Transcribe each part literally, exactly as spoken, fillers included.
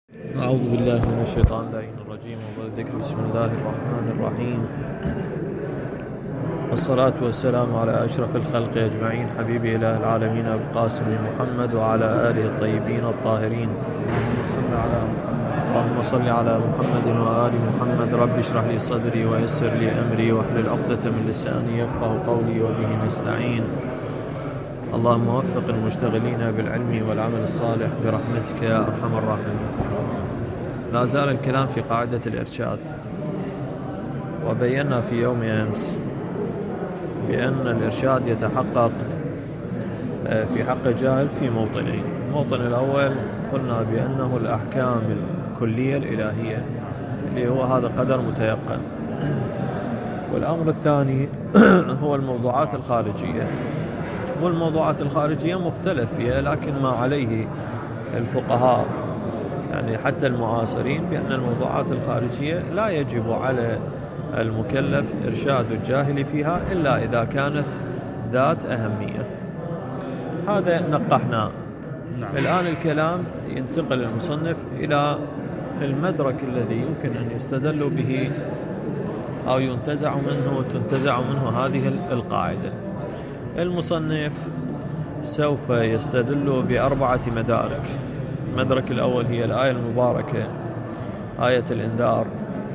أعوذ بالله من الشيطان اللعين الرجيم وبالذكر بسم الله الرحمن الرحيم، والصلاة والسلام على أشرف الخلق أجمعين حبيب إله العالمين أبي القاسم محمد وعلى آله الطيبين الطاهرين. اللهم صل على محمد وآل محمد. رب اشرح لي صدري ويسر لي أمري واحلل عقدة من لساني يفقه قولي وبه نستعين. اللهم وفق المشتغلين بالعلم والعمل الصالح برحمتك يا أرحم الراحمين. لا زال الكلام في قاعدة الإرشاد، وبينا في يوم أمس بأن الإرشاد يتحقق في حق الجاهل في موطنين. الموطن الأول قلنا بأنه الأحكام الكلية الإلهية اللي هو هذا قدر متيقن، والأمر الثاني هو الموضوعات الخارجية. والموضوعات الخارجية مختلف فيها، لكن ما عليه الفقهاء يعني حتى المعاصرين بأن الموضوعات الخارجية لا يجب على المكلف إرشاد الجاهل فيها إلا إذا كانت ذات أهمية. هذا نقحناه. نعم. الآن الكلام ينتقل المصنف إلى المدرك الذي يمكن أن يستدل به أو ينتزع منه تنتزع منه هذه القاعدة. المصنف سوف يستدل بأربعة مدارك. المدرك الأول هي الآية المباركة آية الإنذار،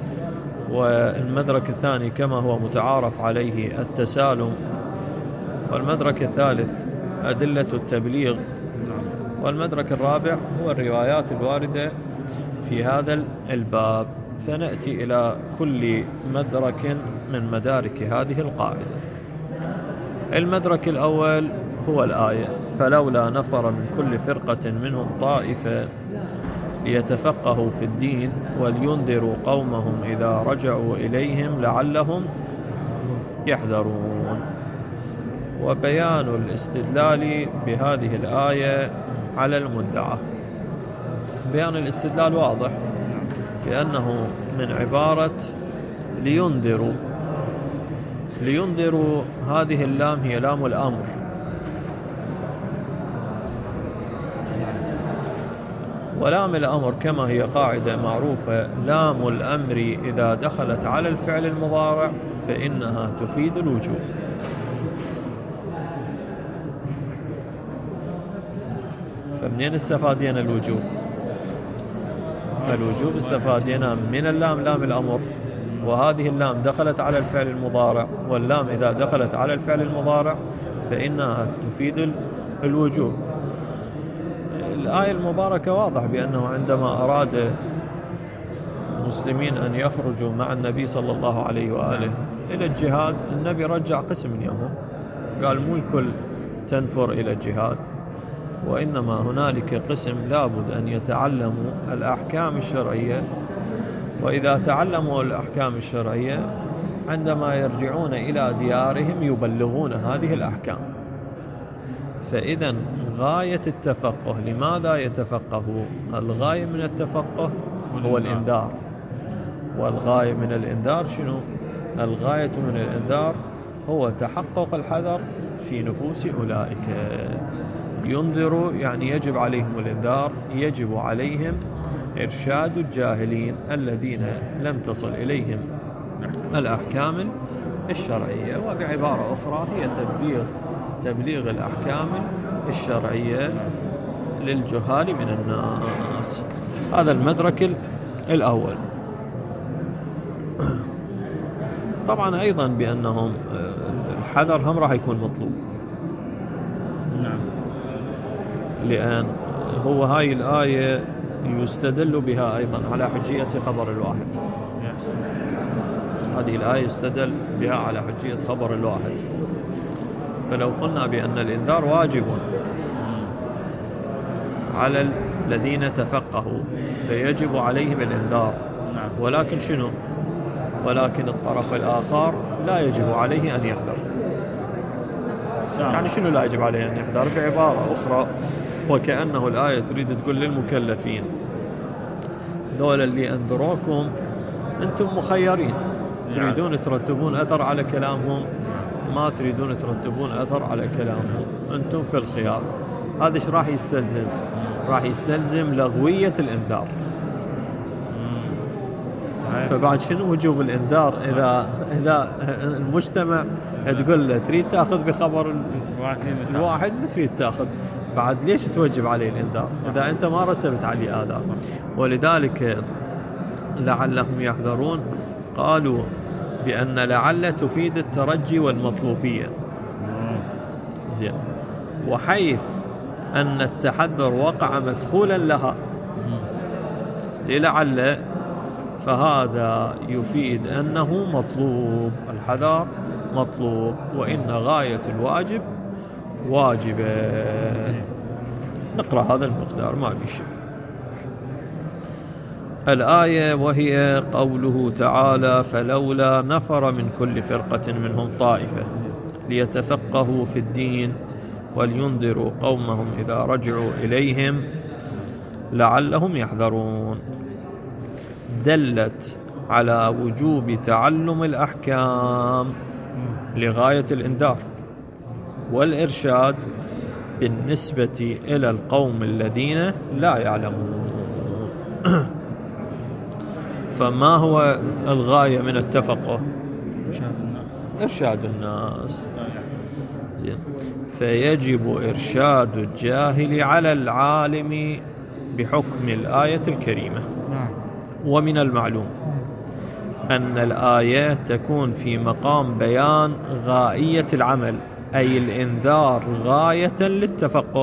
والمدرك الثاني كما هو متعارف عليه التسالم، والمدرك الثالث أدلة التبليغ، والمدرك الرابع هو الروايات الواردة في هذا الباب. فنأتي إلى كل مدرك من مدارك هذه القاعدة. المدرك الأول هو الآية: فلولا نفر من كل فرقة منهم طائفة ليتفقهوا في الدين ولينذروا قومهم إذا رجعوا إليهم لعلهم يحذرون. وبيان الاستدلال بهذه الآية على المدعى. بيان الاستدلال واضح بأنه من عبارة لينذروا. لينذروا هذه اللام هي لام الأمر، ولام الأمر كما هي قاعدة معروفة لام الأمر إذا دخلت على الفعل المضارع فإنها تفيد الوجوب. فمنين استفادينا الوجوب؟ الوجوب استفادينا من اللام لام الأمر، وهذه اللام دخلت على الفعل المضارع، واللام إذا دخلت على الفعل المضارع فإنها تفيد الوجوب. الآية المباركة واضح بأنه عندما أراد المسلمين أن يخرجوا مع النبي صلى الله عليه وآله إلى الجهاد، النبي رجع قسم منهم، قال مو الكل تنفر إلى الجهاد، وإنما هنالك قسم لابد أن يتعلموا الأحكام الشرعية، وإذا تعلموا الأحكام الشرعية عندما يرجعون إلى ديارهم يبلغون هذه الأحكام. فإذا غاية التفقه، لماذا يتفقهوا؟ الغاية من التفقه هو الإنذار. والغاية من الإنذار شنو؟ الغاية من الإنذار هو تحقق الحذر في نفوس أولئك. ينذروا يعني يجب عليهم الإنذار، يجب عليهم إرشاد الجاهلين الذين لم تصل إليهم الأحكام الشرعية. وبعبارة أخرى هي تبليغ تبليغ الأحكام الشرعية للجهال من الناس. هذا المدرك الأول. طبعا أيضا بأنهم الحذر هم راح يكون مطلوب، نعم، لأن هو هاي الآية يستدل بها أيضا على حجية خبر الواحد. هذه الآية يستدل بها على حجية خبر الواحد. فلو قلنا بأن الإنذار واجب على الذين تفقهوا فيجب عليهم الإنذار، ولكن شنو؟ ولكن الطرف الآخر لا يجب عليه أن يحذر. يعني شنو لا يجب عليه أن يحذر؟ بعبارة أخرى وكأنه الآية تريد تقول للمكلفين دول اللي أنذروكم أنتم مخيرين، تريدون ترتبون أثر على كلامهم، ما تريدون ترتبون أثر على كلامهم، أنتم في الخيار. هذا ايش راح يستلزم؟ راح يستلزم لغوية الإنذار. فبعد شنو وجوب الإنذار إذا إذا المجتمع تقول له تريد تأخذ بخبر الواحد ما تريد تأخذ، بعد ليش توجب عليه الإنذار إذا أنت ما رتبت عليه آذار؟ ولذلك لعلهم يحذرون قالوا بأن لعل تفيد الترجي والمطلوبية. زين، وحيث أن التحذر وقع مدخولا لها للعل، فهذا يفيد أنه مطلوب، الحذر مطلوب، وإن غاية الواجب واجبة. نقرأ هذا المقدار ما بيشي. الآية وهي قوله تعالى: فلولا نفر من كل فرقة منهم طائفة ليتفقهوا في الدين ولينذروا قومهم إذا رجعوا إليهم لعلهم يحذرون، دلت على وجوب تعلم الأحكام لغاية الإنذار والإرشاد بالنسبة إلى القوم الذين لا يعلمون. فما هو الغاية من التفقه؟ إرشاد الناس. زين، فيجب إرشاد الجاهل على العالم بحكم الآية الكريمة. ومن المعلوم أن الآية تكون في مقام بيان غائية العمل، أي الإنذار غاية للتفقه،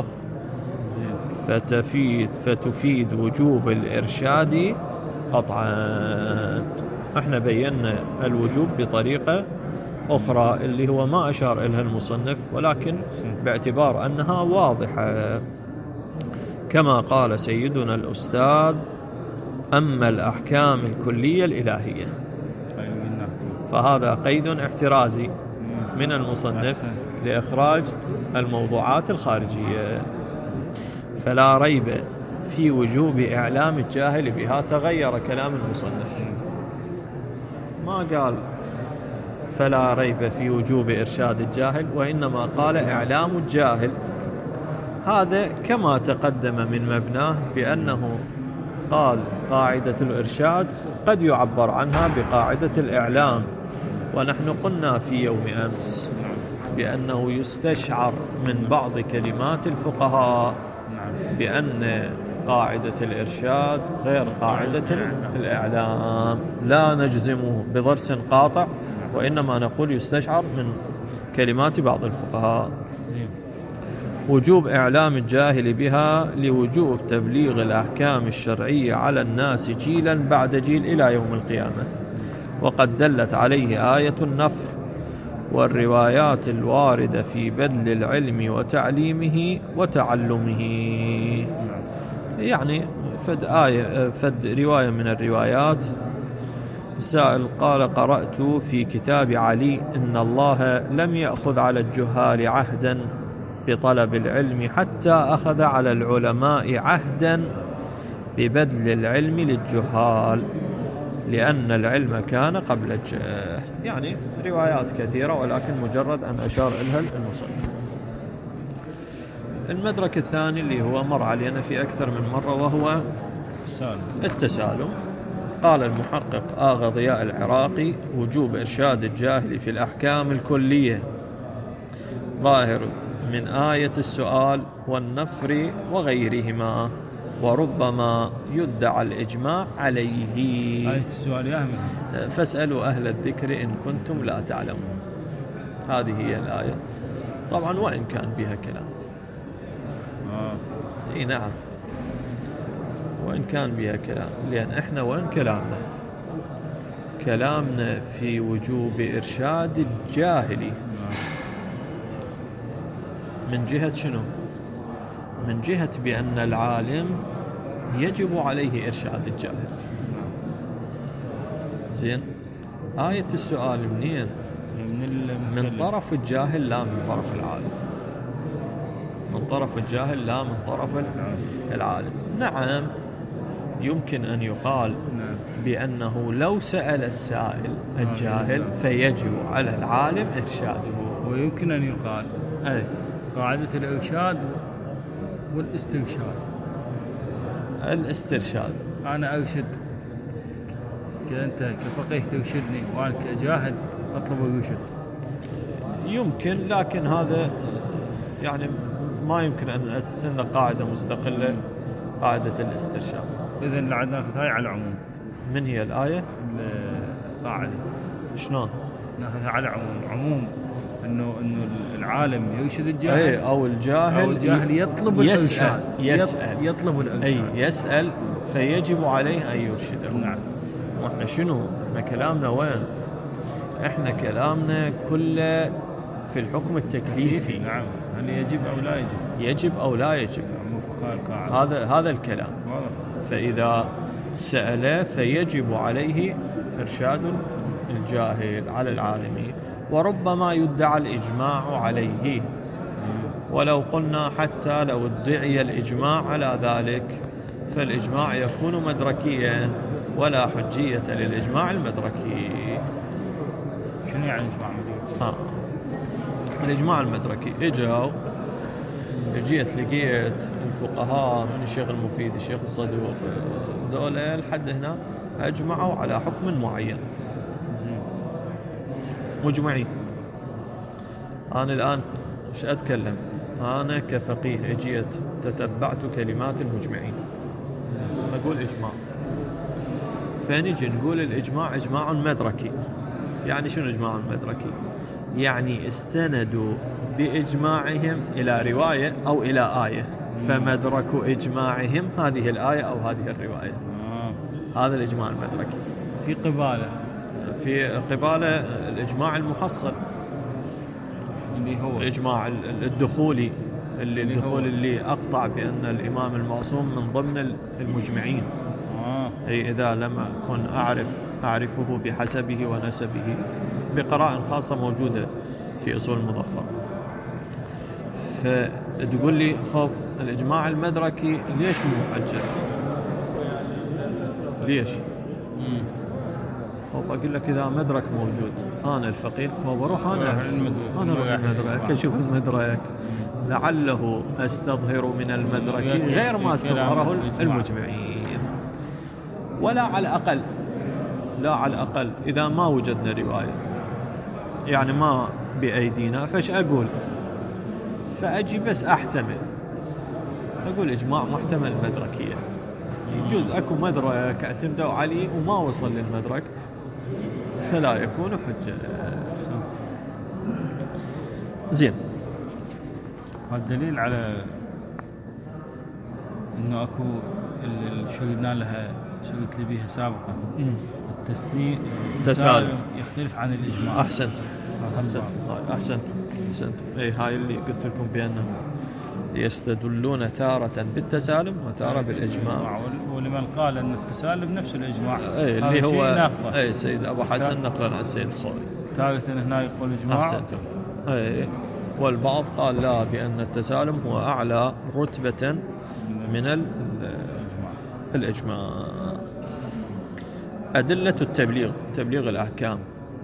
فتفيد فتفيد وجوب الإرشاد قطعا. احنا بينا الوجوب بطريقة أخرى اللي هو ما أشار إليها المصنف، ولكن باعتبار أنها واضحة، كما قال سيدنا الأستاذ: أما الأحكام الكلية الإلهية. فهذا قيد احترازي من المصنف لإخراج الموضوعات الخارجية. فلا ريب في وجوب إعلام الجاهل بها. تغير كلام المصنف، ما قال فلا ريب في وجوب إرشاد الجاهل، وإنما قال إعلام الجاهل. هذا كما تقدم من مبناه بأنه قال قاعدة الإرشاد قد يعبر عنها بقاعدة الإعلام، ونحن قلنا في يوم أمس بأنه يستشعر من بعض كلمات الفقهاء بأن قاعدة الإرشاد غير قاعدة الإعلام، لا نجزمه بضرس قاطع، وإنما نقول يستشعر من كلمات بعض الفقهاء. وجوب إعلام الجاهل بها لوجوب تبليغ الأحكام الشرعية على الناس جيلا بعد جيل إلى يوم القيامة، وقد دلت عليه آية النفر والروايات الواردة في بذل العلم وتعليمه وتعلمه. يعني فد آية فد رواية من الروايات. السائل قال: قرأت في كتاب علي إن الله لم يأخذ على الجهال عهدا بطلب العلم حتى أخذ على العلماء عهدا ببذل العلم للجهال، لأن العلم كان قبل الجهل. يعني روايات كثيرة، ولكن مجرد أن أشار إلها المصنف. المدرك الثاني اللي هو مر علينا في أكثر من مرة، وهو التسالم. قال المحقق آغا ضياء العراقي: وجوب إرشاد الجاهل في الأحكام الكلية ظاهر من آية السؤال والنفر وغيرهما، وربما يدعى الإجماع عليه. آية السؤال يا أحمد: فاسألوا أهل الذكر إن كنتم لا تعلمون. هذه هي الآية طبعا، وإن كان بها كلام. آه. إيه نعم، وإن كان بها كلام، لأن إحنا وين كلامنا؟ كلامنا في وجوب إرشاد الجاهل. من جهة شنو؟ من جهة بأن العالم يجب عليه إرشاد الجاهل. زين، آية السؤال منين؟ من طرف الجاهل لا من طرف العالم. من طرف الجاهل لا من طرف العالم. نعم، يمكن أن يقال بأنه لو سأل السائل الجاهل فيجب على العالم إرشاده. ويمكن أن يقال أي قاعدة الإرشاد والاسترشاد. الاسترشاد، أنا أرشد كذا أنت كفقيه ترشدني وأنا كجاهل أطلب الرشد. يمكن، لكن هذا يعني ما يمكن أن نأسس لنا قاعدة مستقلة، قاعدة الاسترشاد. إذن لعد ناخذ هاي على العموم. من هي الآية؟ القاعدة. شلون؟ ناخذها على عموم، عموم إنه إنه العالم يرشد الجاهل، أي أو الجاهل أو الجاهل يطلب يسأل الإرشاد، يسأل يطلب الإرشاد. أي يسأل فيجب عليه أن يرشده. نعم. وإحنا شنو؟ إحنا كلامنا وين؟ إحنا كلامنا كله في الحكم التكليفي. نعم. هل يجب أو لا يجب؟ يجب أو لا يجب. هذا هذا الكلام. فإذا سأل فيجب عليه إرشاد الجاهل على العالم، وربما يدعى الإجماع عليه، ولو قلنا حتى لو ادعي الإجماع على ذلك فالإجماع يكون مدركيا ولا حجية للإجماع المدركي. شنو يعني إجماع مدركي؟ آه. الإجماع المدركي إجاو جيت لقيت الفقهاء من الشيخ المفيد الشيخ الصدوق دولة لحد هنا أجمعوا على حكم معين مجمعين. أنا الآن مش أتكلم، أنا كفقيه جيت تتبعت كلمات المجمعين أقول إجماع، فنجي نقول الإجماع إجماع مدركي. يعني شنو إجماع مدركي؟ يعني استندوا بإجماعهم إلى رواية أو إلى آية، فمدرك إجماعهم هذه الآية أو هذه الرواية. هذا الإجماع المدركي. في قبالة في قبالة الإجماع المحصل اللي هو الإجماع الدخولي، اللي الدخول اللي أقطع بأن الإمام المعصوم من ضمن المجمعين. آه. أي إذا لم أكن أعرف أعرفه بحسبه ونسبه بقراءة خاصة موجودة في أصول المظفر. فتقول لي خب الإجماع المدركي ليش مو محجة؟ ليش؟ مم. خب أقول لك إذا مدرك موجود أنا الفقيه خب أروح أنا أنا أروح المدرك أشوف المدرك لعله أستظهر من المدرك غير ما استظهره المجمعين، ولا على الأقل لا على الأقل إذا ما وجدنا رواية يعني ما بأيدينا فش أقول؟ فأجي بس أحتمل، أقول إجماع محتمل مدركية. يجوز أكو مدرك اعتمدوا عليه وما وصل للمدرك فلا يكون حجة. زين. هذا دليل على إنه أكو اللي شردنا لها شرت لي بيها سابقا التسليم التسالم يختلف عن الإجماع. أحسنت أحسنت أحسنت أحسنت. إيه هاي اللي قلت لكم بأنه يستدلون تارة بالتسالم وتارة بالإجماع، ولمن قال أن التسالم نفس الإجماع أي اللي هو أي سيد أبو حسن نقلا عن السيد الخوري تارة هنا يقول إجماع. أحسنتم. أي والبعض قال لا بأن التسالم هو أعلى رتبة من الإجماع. أدلة التبليغ تبليغ الأحكام.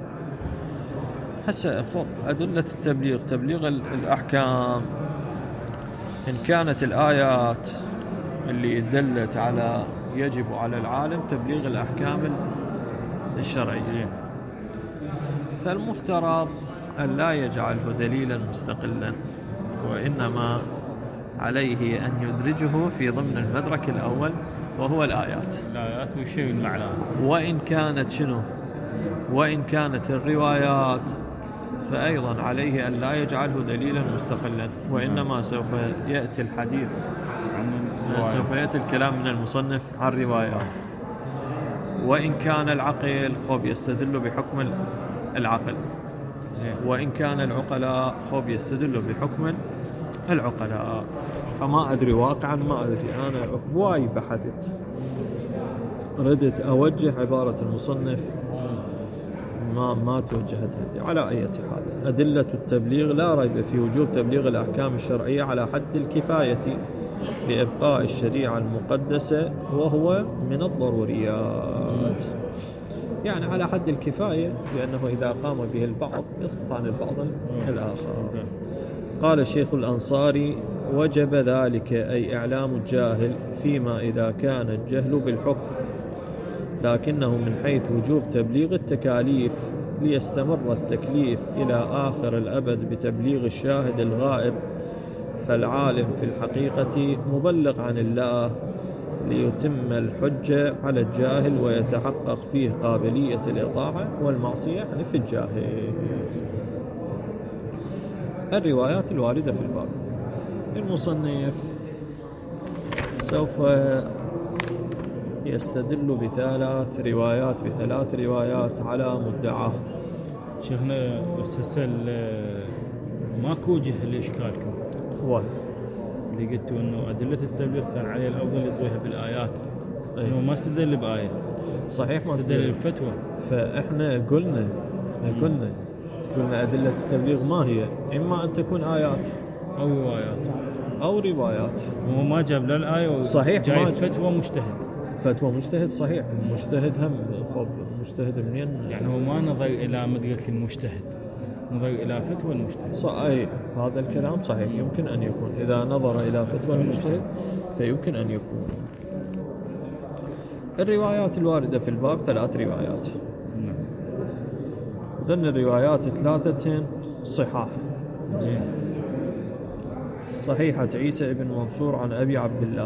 هسه أدلة التبليغ تبليغ الأحكام إن كانت الآيات اللي دلت على يجب على العالم تبليغ الأحكام الشرعية، فالمفترض أن لا يجعله دليلا مستقلا، وإنما عليه أن يدرجه في ضمن المدرك الأول وهو الآيات. الآيات ويشير المعنى. وإن كانت شنو؟ وإن كانت الروايات فأيضا عليه أن لا يجعله دليلا مستقلا، وإنما سوف يأتي الحديث سوف يأتي الكلام من المصنف عن روايات. وإن كان العقل خب يستدل بحكم العقل، وإن كان العقلاء خب يستدل بحكم العقلاء. فما أدري واقعا ما أدري، أنا هواي بحثت ردت أوجه عبارة المصنف ما ما توجهت هدي. على أي حال أدلة التبليغ لا ريب في وجوب تبليغ الأحكام الشرعية على حد الكفاية لإبقاء الشريعة المقدسة وهو من الضروريات. يعني على حد الكفاية لأنه إذا قام به البعض يسقط عن البعض الآخر. قال الشيخ الأنصاري وجب ذلك أي إعلام الجاهل فيما إذا كان الجهل بالحكم لكنه من حيث وجوب تبليغ التكاليف ليستمر التكليف إلى آخر الأبد بتبليغ الشاهد الغائب، فالعالم في الحقيقة مبلغ عن الله ليتم الحجة على الجاهل ويتحقق فيه قابلية الإطاعة والمعصية، يعني في الجاهل. الروايات الواردة في الباب. المصنف سوف يستدل بثلاث روايات بثلاث روايات على مدعاه. شيخنا استسأل ماكو وجه لإشكالكم هو اللي قلتوا انه أدلة التبليغ كان عليه الأفضل يطويها بالآيات، أي. انه ما استدل بآية، صحيح ما استدل الفتوى. فإحنا قلنا قلنا قلنا أدلة التبليغ ما هي؟ إما أن تكون آيات أو روايات أو روايات. هو ما جاب لا الآية، صحيح، جاي ما فتوى مجتهد. فتوى مجتهد، صحيح. المجتهد هم خب مجتهد منين؟ يعني هو ما نظر إلى مدرك المجتهد، نظر إلى فتوى المجتهد. صحيح، هذا الكلام صحيح، يمكن أن يكون إذا نظر إلى فتوى المجتهد فيمكن أن يكون. الروايات الواردة في الباب ثلاث روايات. نعم. ضمن الروايات ثلاثة صحاح. زين. صحيحة عيسى بن منصور عن أبي عبد الله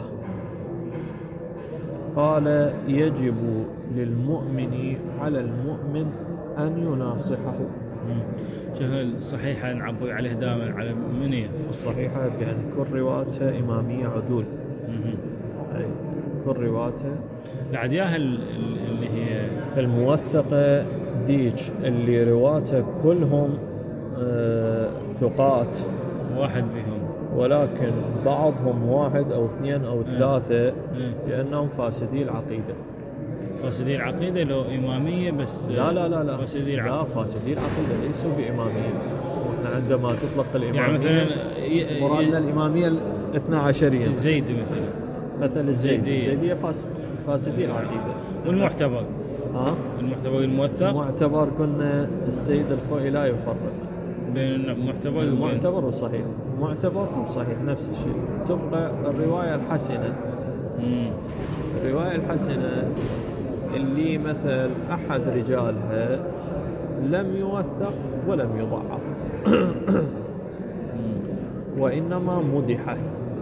قال: يجب للمؤمن على المؤمن أن يناصحه. شيخ الصحيحة نعبر عليه دائما على منية الصحيحة بأن كل رواتها إمامية عدول. أي كل رواتها العدياها اللي هي الموثقة ديج اللي رواتها كلهم آه ثقات، واحد بهم، ولكن بعضهم واحد أو اثنين أو ثلاثة لأنهم فاسدي العقيدة. فاسدي العقيدة لو إمامية بس؟ لا لا لا لا فاسدي العقيدة. لا، فاسدي العقيدة ليسوا بإمامية. وإحنا عندما تطلق الإمامية يعني مثلا مرادنا الإمامية الاثنى عشرية. الزيد مثلا مثل الزيد الزيدية فاس فاسدي العقيدة. والمعتبر ها المعتبر الموثق المعتبر كنا السيد الخوئي لا يفرق بين المعتبر المعتبر وصحيح. المعتبر وصحيح نفس الشيء. تبقى الرواية الحسنة. مم. الرواية الحسنة اللي مثل أحد رجالها لم يوثق ولم يضعف وإنما مدحه.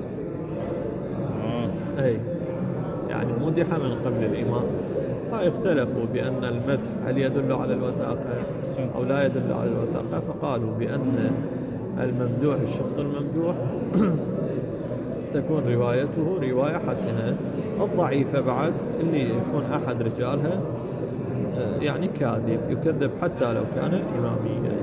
آه. أي يعني مدحه من قبل الإمام، فاختلفوا بأن المدح هل يدل على الوثاقة أو لا يدل على الوثاقة، فقالوا بأن الممدوح الشخص الممدوح تكون روايته رواية حسنة. الضعيفة بعد اللي يكون أحد رجالها يعني كاذب، يكذب حتى لو كان إماميا.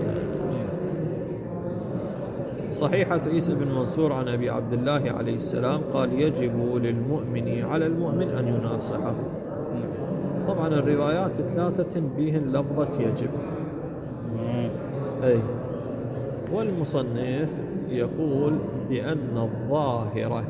صحيحة عيسى بن منصور عن أبي عبد الله عليه السلام قال: يجب للمؤمن على المؤمن أن يناصحه. طبعا الروايات ثلاثة بهن لفظة يجب. أي والمصنف يقول بأن الظاهرة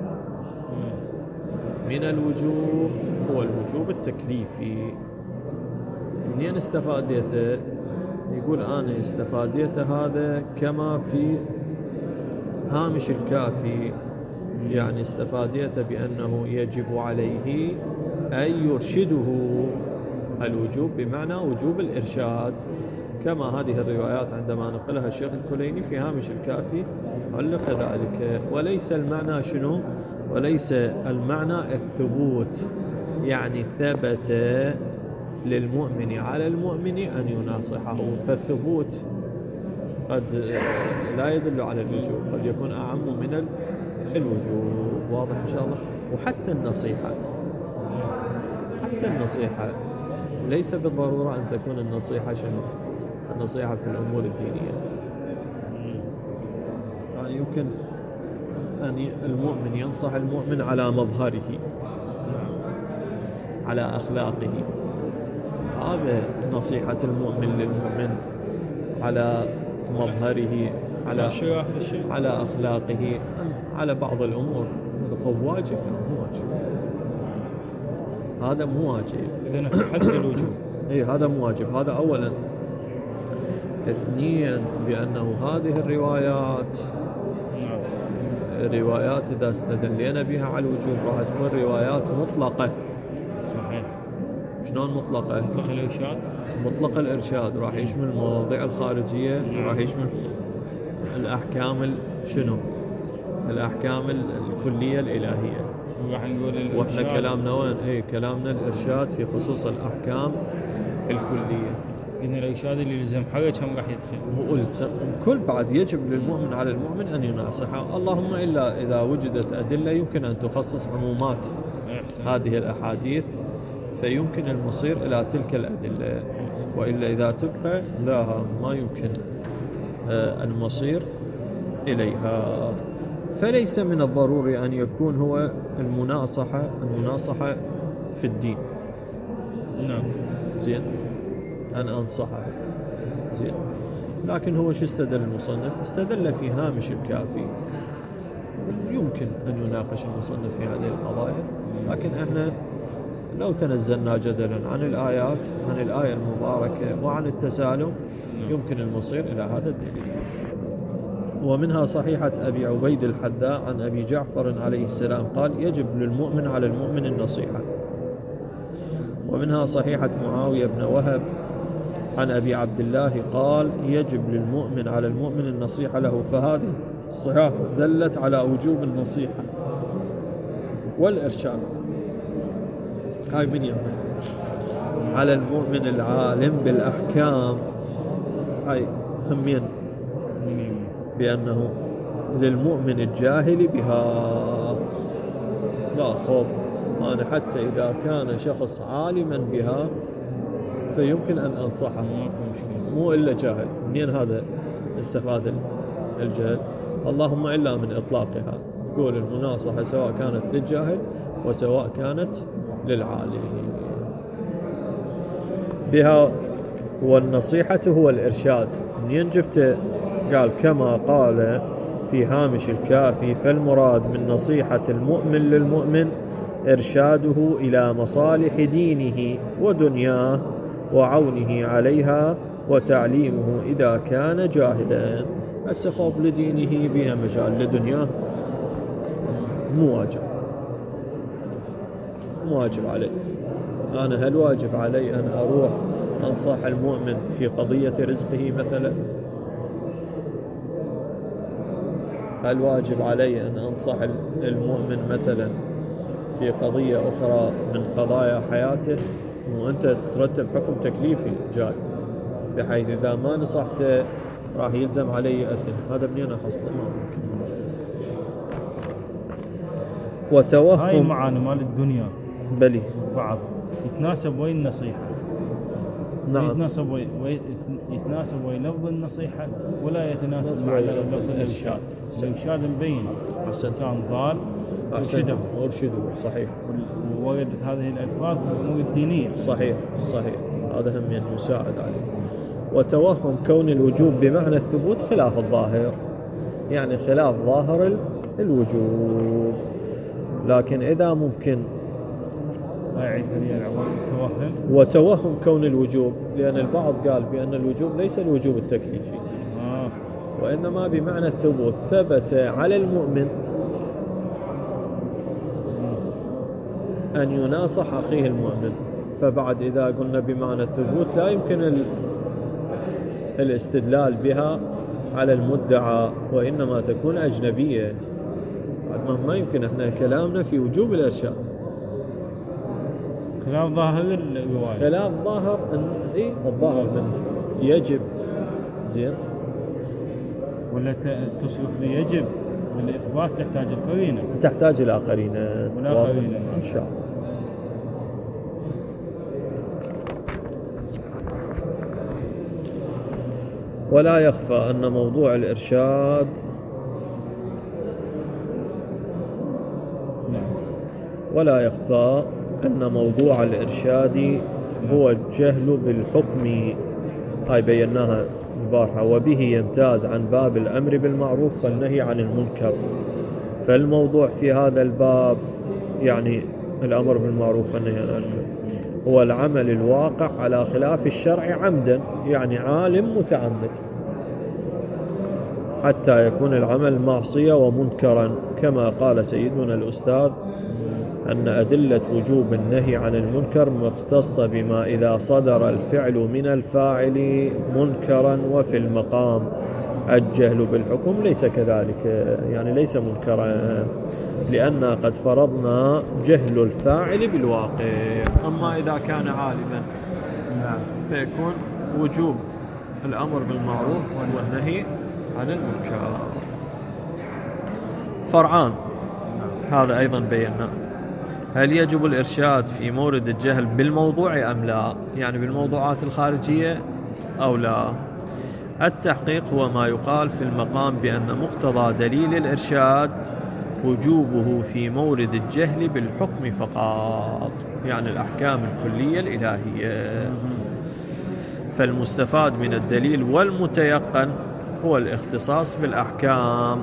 من الوجوب هو الوجوب التكليفي. منين استفاديته؟ يقول أنا استفاديته هذا كما في هامش الكافي، يعني استفاديته بأنه يجب عليه أن يرشده. الوجوب بمعنى وجوب الإرشاد، كما هذه الروايات عندما نقلها الشيخ الكليني في هامش الكافي علق ذلك. وليس المعنى شنو؟ وليس المعنى الثبوت، يعني ثبت للمؤمن على المؤمن أن يناصحه. فالثبوت قد لا يدل على الوجوب، قد يكون أعم من الوجوب. واضح إن شاء الله. وحتى النصيحة حتى النصيحة ليس بالضرورة أن تكون النصيحة شنو؟ النصيحة في الأمور الدينية. يعني يمكن أن المؤمن ينصح المؤمن على مظهره، على أخلاقه. هذا نصيحة المؤمن للمؤمن على مظهره، على على أخلاقه، على بعض الأمور. هو واجب مو واجب؟ هذا مو واجب. إذن حد الوجوب. إيه هذا مو واجب. هذا أولا. اثنين بأنه هذه الروايات روايات إذا استدلينا بها على الوجوب راح تكون روايات مطلقة. صحيح. شلون مطلقة؟ مطلق الإرشاد. مطلق الإرشاد راح يشمل المواضيع الخارجية، راح يشمل الأحكام شنو؟ الأحكام الكلية الإلهية. راح نقول الإرشاد. وإحنا كلامنا وين؟ إيه كلامنا الإرشاد في خصوص الأحكام الكلية. قلنا الإرشاد اللي يلزم حرج هم راح يدخل. كل بعد يجب للمؤمن على المؤمن أن يناصحه، اللهم إلا إذا وجدت أدلة يمكن أن تخصص عمومات أحسن. هذه الأحاديث فيمكن المصير إلى تلك الأدلة، وإلا إذا تبقى لا ما يمكن المصير إليها. فليس من الضروري أن يكون هو المناصحة المناصحة في الدين. نعم. زين أن أنصحه زين، لكن هو شو استدل المصنف؟ استدل في هامش الكافي. يمكن أن يناقش المصنف في هذه القضايا، لكن احنا لو تنزلنا جدلا عن الآيات، عن الآية المباركة وعن التسالم، يمكن المصير إلى هذا الدليل. ومنها صحيحة أبي عبيد الحذاء عن أبي جعفر عليه السلام قال: يجب للمؤمن على المؤمن النصيحة. ومنها صحيحة معاوية بن وهب عن أبي عبد الله قال: يجب للمؤمن على المؤمن النصيحة له. فهذه الصحاح دلت على وجوب النصيحة والإرشاد. هاي من يمن على المؤمن العالم بالأحكام، هاي همين بأنه للمؤمن الجاهل بها لا خوف. أنا حتى إذا كان شخص عالما بها فيمكن أن أنصحه، مو إلا جاهل. منين هذا استفاد الجهل؟ اللهم إلا من إطلاقها. يقول المناصحة سواء كانت للجاهل وسواء كانت للعالم بها. والنصيحة هو الإرشاد. منين جبت؟ قال: كما قال في هامش الكافي: فالمراد من نصيحة المؤمن للمؤمن إرشاده إلى مصالح دينه ودنياه وعونه عليها وتعليمه إذا كان جاهلا. هسه خوف لدينه بها مجال، لدنياه مو واجب، مو واجب علي. أنا هل واجب علي أن أروح أنصح المؤمن في قضية رزقه مثلا؟ هل واجب علي أن أنصح المؤمن مثلا في قضية أخرى من قضايا حياته؟ وأنت ترتب حكم تكليفي جاي، بحيث إذا ما نصحته راح يلزم علي أثم. هذا منين أحصله؟ ما ممكن. وتوهم هاي معاني مال الدنيا بلي بعض يتناسب وين النصيحة. نعم. يتناسب وين يتناسب وين لفظ النصيحة ولا يتناسب مع لفظ الإرشاد. الإرشاد مبين إنسان ضال ارشده ارشده صحيح، ووردت هذه الألفاظ في الأمور الدينية. صحيح صحيح، هذا هم يساعد عليه. وتوهم كون الوجوب بمعنى الثبوت خلاف الظاهر، يعني خلاف ظاهر الوجوب. لكن إذا ممكن توهم وتوهم كون الوجوب، لأن البعض قال بأن الوجوب ليس الوجوب التكليفي آه. وإنما بمعنى الثبوت. ثبت على المؤمن أن يناصح أخيه المؤمن. فبعد إذا قلنا بمعنى الثبوت لا يمكن ال... الاستدلال بها على المدعى، وإنما تكون أجنبية. بعد ما يمكن، احنا كلامنا في وجوب الإرشاد خلاف ظاهر الرواية، خلاف ظاهر إيه الظاهر من يجب. زين، ولا تصرف لي يجب والإثبات تحتاج القرينة، تحتاج إلى قرينة ولا قرينة إن شاء الله. ولا يخفى أن موضوع الإرشاد ولا يخفى أن موضوع الإرشاد هو الجهل بالحكم، هاي بيناها البارحة، وبه يمتاز عن باب الأمر بالمعروف والنهي عن المنكر. فالموضوع في هذا الباب يعني الأمر بالمعروف والنهي عن المنكر هو العمل الواقع على خلاف الشرع عمدا، يعني عالم متعمد، حتى يكون العمل معصية ومنكرا، كما قال سيدنا الأستاذ أن أدلة وجوب النهي عن المنكر مختصة بما إذا صدر الفعل من الفاعل منكرا، وفي المقام الجهل بالحكم ليس كذلك، يعني ليس منكرا، لأن قد فرضنا جهل الفاعل بالواقع. أما إذا كان عالما فيكون وجوب الأمر بالمعروف والنهي عن المنكر. فرعان هذا أيضا بينا، هل يجب الإرشاد في مورد الجهل بالموضوع أم لا؟ يعني بالموضوعات الخارجية أو لا؟ التحقيق هو ما يقال في المقام بأن مقتضى دليل الإرشاد وجوبه في مورد الجهل بالحكم فقط، يعني الأحكام الكلية الإلهية. فالمستفاد من الدليل والمتيقن هو الاختصاص بالأحكام،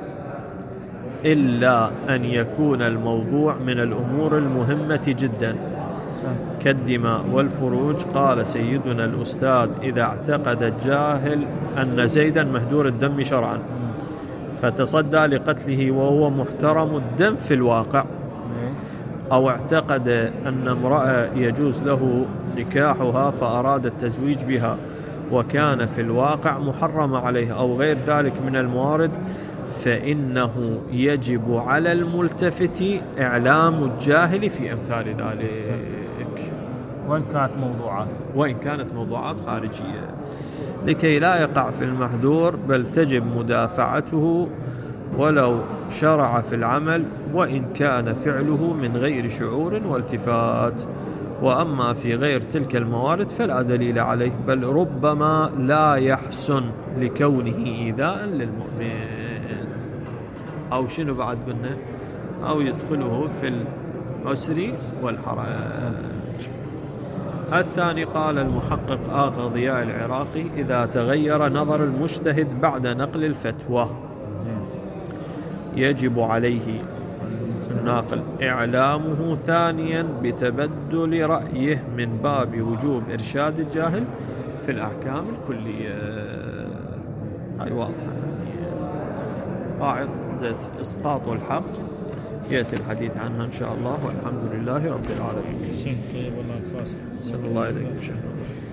إلا أن يكون الموضوع من الأمور المهمة جدا كالدماء والفروج. قال سيدنا الأستاذ: إذا اعتقد الجاهل أن زيدا مهدور الدم شرعا فتصدى لقتله وهو محترم الدم في الواقع، أو اعتقد أن امرأة يجوز له نكاحها فأراد التزويج بها وكان في الواقع محرم عليه، أو غير ذلك من الموارد، فإنه يجب على الملتفت إعلام الجاهل في أمثال ذلك، وإن كانت موضوعات وإن كانت موضوعات خارجية، لكي لا يقع في المحذور، بل تجب مدافعته ولو شرع في العمل وإن كان فعله من غير شعور والتفات. وأما في غير تلك الموارد فلا دليل عليه، بل ربما لا يحسن لكونه إيذاء للمؤمن، أو شنو بعد قلنا، أو يدخله في العسر والحرج. الثاني قال المحقق آغا ضياء العراقي: إذا تغير نظر المجتهد بعد نقل الفتوى يجب عليه الناقل إعلامه ثانيا بتبدل رأيه من باب وجوب إرشاد الجاهل في الأحكام الكلية. هاي واضحة. قاعدة إسقاط الحق يأتي الحديث عنها إن شاء الله، والحمد لله رب العالمين. طيب والله الفاصل. صلى الله عليه وسلم.